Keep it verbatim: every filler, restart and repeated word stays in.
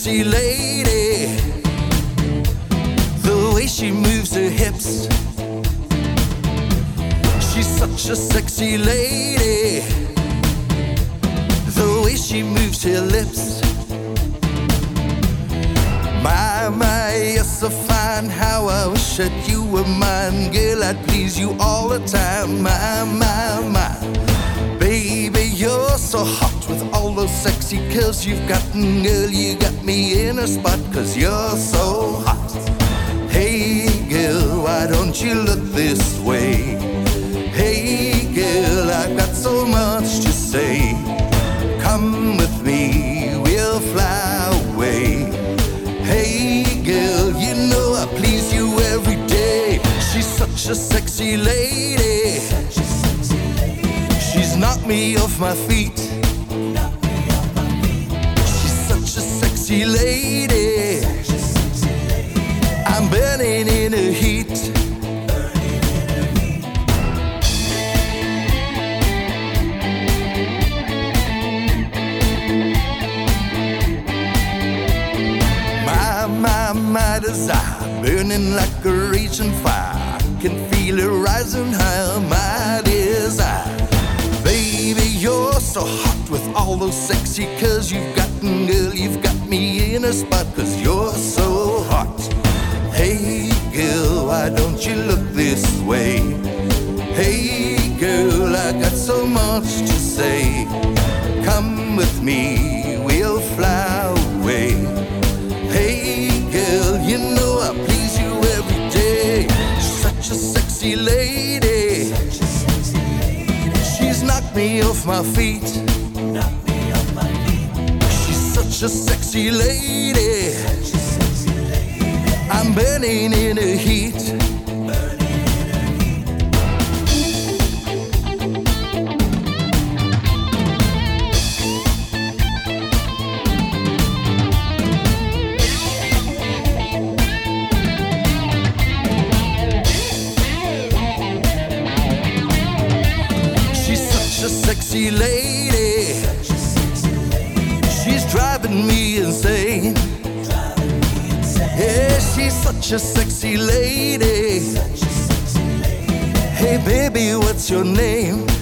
sexy lady. The way she moves her hips. She's such a sexy lady. The way she moves her lips. My, my, yes, so fine. How I wish that you were mine. Girl, I'd please you all the time. My, my, my. Baby, you're so hot with all those sexy curves you've got. And girl, you got me in a spot, cause you're so hot. Hey girl, why don't you look this way? Hey girl, I've got so much to say. Come with me, we'll fly away. Hey girl, you know I please you every day. She's such a sexy lady. She's knocked me off my feet. She's such a sexy lady. I'm burning in her heat. My, my, my desire, burning like a raging fire. I can feel it rising higher, my desire. Baby, you're so hot with all those sexy curves you've got. And girl, you've got me in a spot, cause you're so hot. Hey girl, why don't you look this way? Hey girl, I got so much to say. Come with me, we'll fly away. Hey girl, you know I please you every day. Such a sexy lady. She's knocked me off my feet. She's such a sexy lady. I'm burning in her heat. She's such a sexy lady. She's driving me insane. Yeah, she's such a sexy lady. Hey baby, what's your name?